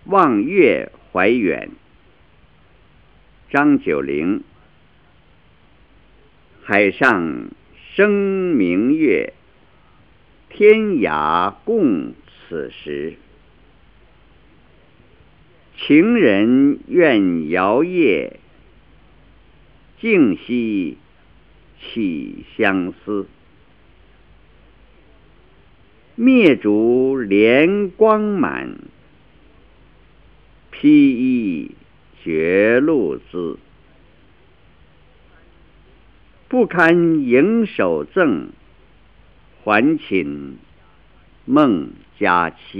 望月怀远。张九龄。海上生明月，天涯共此时。情人怨遥夜，竟夕起相思。灭烛怜光满，披衣觉露滋。不堪盈手赠，还寝梦佳期。